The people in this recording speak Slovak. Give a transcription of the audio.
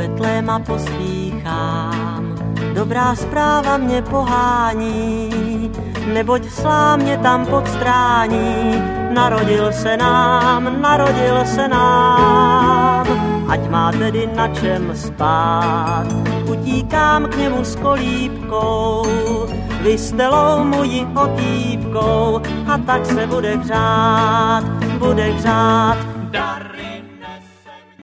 Betlém a pospíchám. Dobrá zpráva mě pohání, neboť v slámě tam podstrání. Narodil se nám, narodil se nám. Ať má tedy na čem spát, utíkám k němu s kolíbkou, vystelou mojí otýpkou, a tak se bude hřát, dar.